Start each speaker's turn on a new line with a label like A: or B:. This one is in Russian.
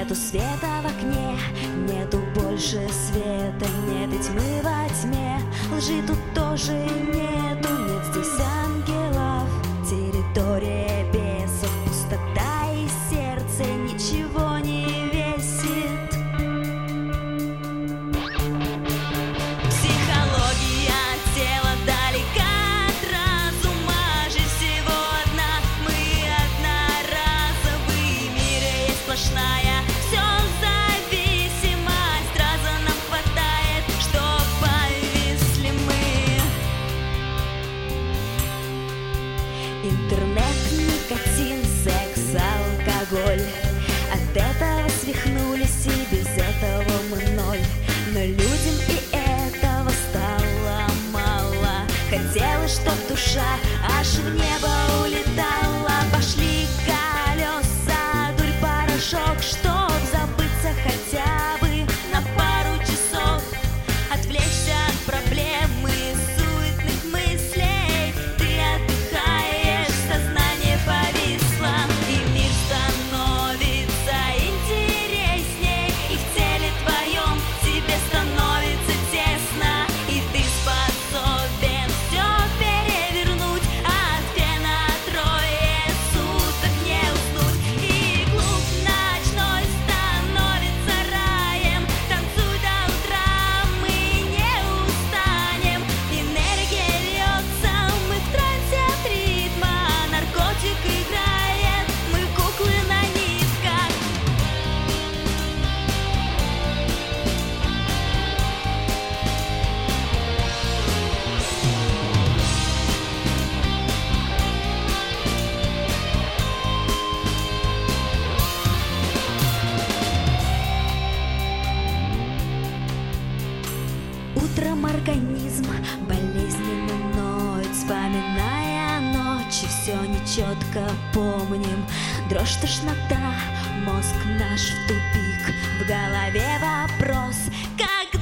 A: Нету света в окне, нету больше света, нет и тьмы во тьме, лжи тут тоже нету, нет здесь ангелов, территория бесов, пустота и сердце ничего не весит. Психология тела далека от разума, жизнь всего одна, мы одноразовый, в мире есть сплошная все зависимость, раза нам хватает, что повисли мы. Интернет, никотин, секс, алкоголь, от этого свихнулись и без этого мы ноль. Но людям и этого стало мало, хотелось, чтоб душа аж в небо улетала. Пошли колеса, дурь, порошок, чтоб забыться хотя бы на пару часов, отвлечься от проблем и суетных мыслей. Ты отдыхаешь, сознание повисло, и мир становится интересней, и в теле твоем тебе становится тесно, и ты способен все перевернуть, от пена трое суток не уснуть. И клуб ночной становится раем, танцуй до утра, мы не устанем, энергия льется, мы в трансе от ритма, наркотик играет, мы куклы на нитках. Утром организм болезненно ноет, вспоминая ночи, все нечетко помним. Дрожь, тошнота, мозг наш в тупик, в голове вопрос, как